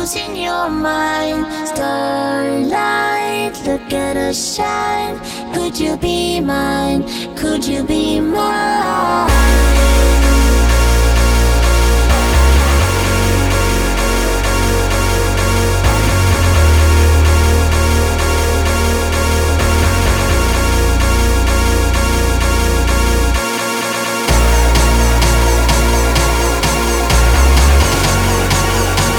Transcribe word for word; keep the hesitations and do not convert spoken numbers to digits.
goes in your mind. Starlight, look at us shine. Could you be mine? Could you be mine?